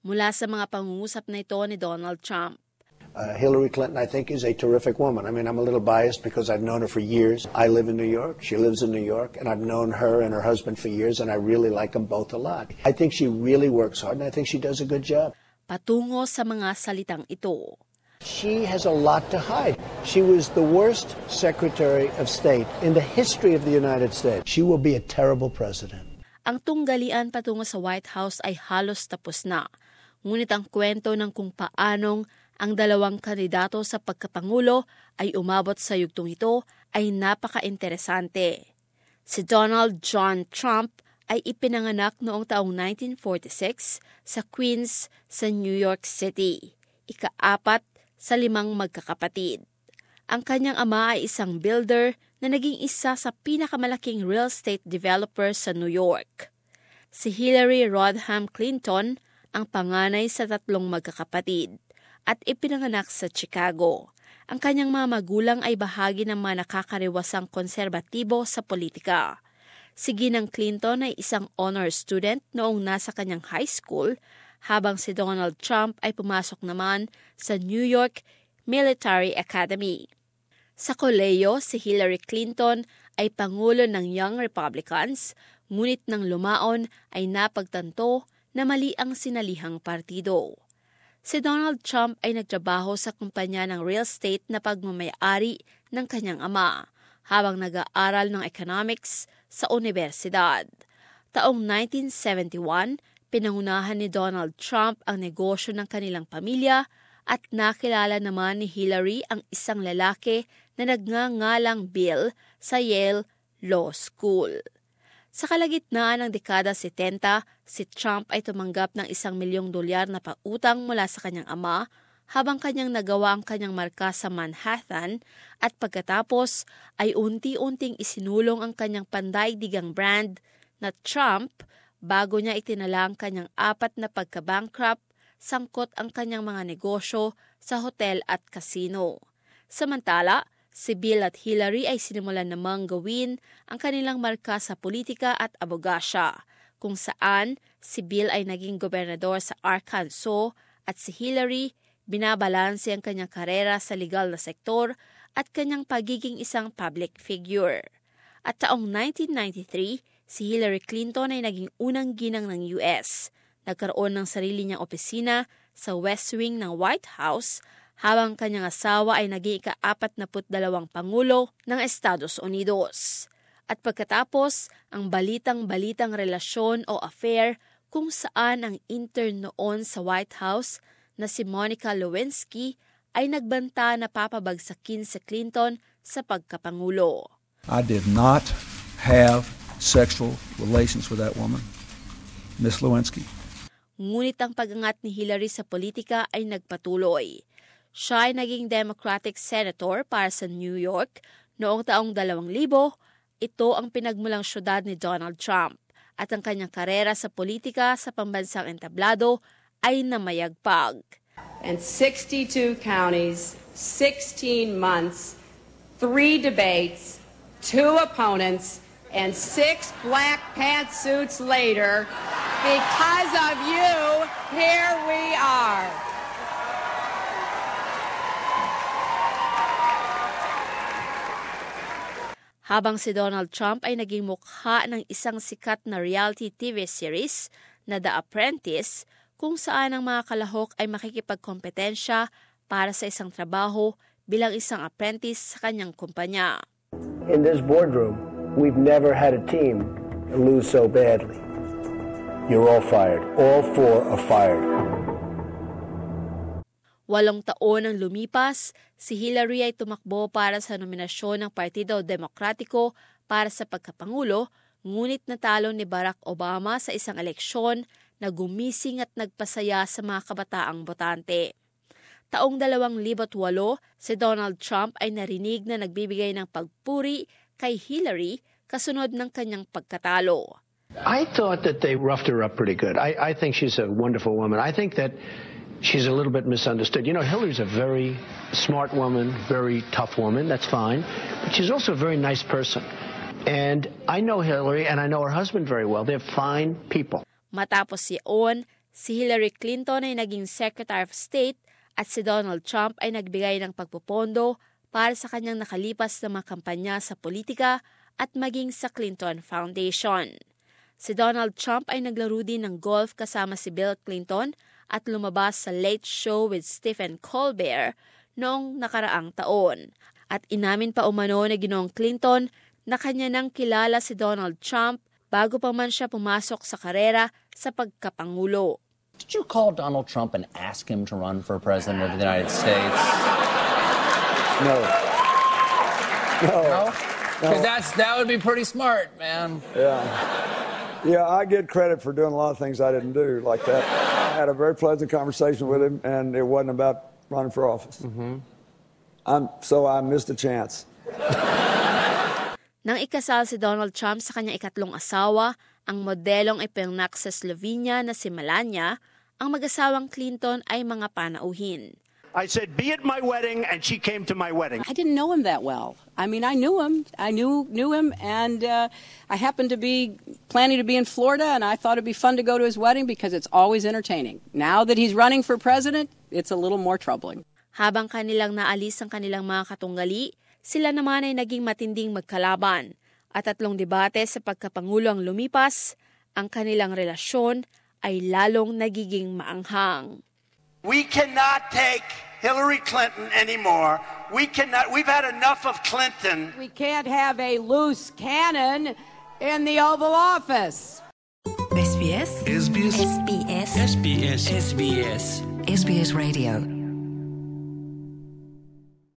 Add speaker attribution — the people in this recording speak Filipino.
Speaker 1: mula sa mga pangungusap na ito ni Donald Trump.
Speaker 2: Hillary Clinton, I think, is a terrific woman. I mean, I'm a little biased because I've known her for years. I live in New York. She lives in New York. And I've known her and her husband for years, and I really like them both a lot. I think she really works hard, and I think she does a good job.
Speaker 1: Patungo sa mga salitang ito.
Speaker 2: She has a lot to hide. She was the worst Secretary of State in the history of the United States. She will be a terrible president.
Speaker 1: Ang tunggalian patungo sa White House ay halos tapos na. Ngunit ang kwento ng kung paanong ang dalawang kandidato sa pagkapangulo ay umabot sa yugtong ito ay napaka-interesante. Si Donald John Trump ay ipinanganak noong taong 1946 sa Queens sa New York City, ika-4 sa 5 magkakapatid. Ang kanyang ama ay isang builder na naging isa sa pinakamalaking real estate developer sa New York. Si Hillary Rodham Clinton ang panganay sa 3 magkakapatid at ipinanganak sa Chicago. Ang kanyang mga magulang ay bahagi ng mga nakakariwasang konserbatibo sa politika. Si Ginang Clinton ay isang honor student noong nasa kanyang high school, habang si Donald Trump ay pumasok naman sa New York Military Academy. Sa kolehiyo, si Hillary Clinton ay pangulo ng Young Republicans, ngunit nang lumaon ay napagtanto na mali ang sinalihang partido. Si Donald Trump ay nagtrabaho sa kumpanya ng real estate na pagmamayari ng kanyang ama, habang nag-aaral ng economics sa universidad. Taong 1971, pinangunahan ni Donald Trump ang negosyo ng kanilang pamilya at nakilala naman ni Hillary ang isang lalaki na nagngangalang Bill sa Yale Law School. Sa kalagitnaan ng dekada 70, si Trump ay tumanggap ng $1 milyong na pautang mula sa kanyang ama habang kanyang nagawa ang kanyang marka sa Manhattan at pagkatapos ay unti-unting isinulong ang kanyang pandaigdigang brand na Trump bago niya itinala ang kanyang 4 na pagka-bankrupt sangkot ang kanyang mga negosyo sa hotel at casino. Samantala, si Bill at Hillary ay sinimulan namang gawin ang kanilang marka sa politika at abogasya, kung saan si Bill ay naging gobernador sa Arkansas at si Hillary binabalanse ang kanyang karera sa legal na sektor at kanyang pagiging isang public figure. At taong 1993, si Hillary Clinton ay naging unang ginang ng US. Nagkaroon ng sarili niyang opisina sa West Wing ng White House, habang kanyang asawa ay naging ika-42 Pangulo ng Estados Unidos. At pagkatapos, ang balitang-balitang relasyon o affair kung saan ang intern noon sa White House na si Monica Lewinsky ay nagbanta na papabagsakin si Clinton sa pagkapangulo.
Speaker 3: I did not have sexual relations with that woman, Miss Lewinsky.
Speaker 1: Ngunit ang pag-angat ni Hillary sa politika ay nagpatuloy. Siya ay naging Democratic Senator para sa New York noong taong 2000. Ito ang pinagmulang syudad ni Donald Trump at ang kanyang karera sa politika sa pambansang entablado ay namayagpag.
Speaker 4: And 62 counties, 16 months, 3 debates, 2 opponents, and 6 black pantsuits later, because of you, here we are.
Speaker 1: Habang si Donald Trump ay naging mukha ng isang sikat na reality TV series na The Apprentice, kung saan ang mga kalahok ay makikipagkompetensya para sa isang trabaho bilang isang apprentice sa kanyang kumpanya.
Speaker 2: In this boardroom, we've never had a team lose so badly. You're all fired. All 4 are fired.
Speaker 1: 8 taon ang lumipas, si Hillary ay tumakbo para sa nominasyon ng Partido Demokratiko para sa pagkapangulo, ngunit natalo ni Barack Obama sa isang eleksyon na gumising at nagpasaya sa mga kabataang botante. Taong 2008, si Donald Trump ay narinig na nagbibigay ng pagpuri kay Hillary kasunod ng kanyang pagkatalo.
Speaker 5: I thought that they roughed her up pretty good. I think she's a wonderful woman. I think that she's a little bit misunderstood. You know, Hillary's a very smart woman, very tough woman. That's fine. But she's also a very nice person. And I know Hillary and I know her husband very well. They're fine people.
Speaker 1: Matapos siyon, Si Hillary Clinton ay naging Secretary of State at si Donald Trump ay nagbigay ng pagpupondo para sa kanyang nakalipas na mga kampanya sa politika at maging sa Clinton Foundation. Si Donald Trump ay naglaro din ng golf kasama si Bill Clinton at lumabas sa Late Show with Stephen Colbert noong nakaraang taon. At inamin pa umano na Ginoong Clinton na kanya nang kilala si Donald Trump bago pa man siya pumasok sa karera sa pagkapangulo.
Speaker 6: Did you call Donald Trump and ask him to run for president of the United States?
Speaker 3: No.
Speaker 6: Because that would be pretty smart, man.
Speaker 3: Yeah, I get credit for doing a lot of things I didn't do like that. I had a very pleasant conversation with him, and it wasn't about running for office. So I missed a chance.
Speaker 1: Nang ikasal si Donald Trump sa kanyang ikatlong asawa, ang modelong ipinanganak sa Slovenia na si Melania, ang mag-asawang Clinton ay mga panauhin.
Speaker 2: I said, be at my wedding, and she came to my wedding.
Speaker 7: I didn't know him that well. I mean, I knew him. I knew him, and I happened to be planning to be in Florida, and I thought it'd be fun to go to his wedding because it's always entertaining. Now that he's running for president, it's a little more troubling.
Speaker 1: Habang kanilang naalis ang kanilang mga katunggali, sila naman ay naging matinding magkalaban. At 3 debate sa pagkapangulo ang lumipas, ang kanilang relasyon ay lalong nagiging maanghang.
Speaker 2: We cannot take Hillary Clinton anymore. We've had enough of Clinton.
Speaker 4: We can't have a loose cannon in the Oval Office.
Speaker 8: SBS. SBS. SBS. SBS. SBS. SBS Radio.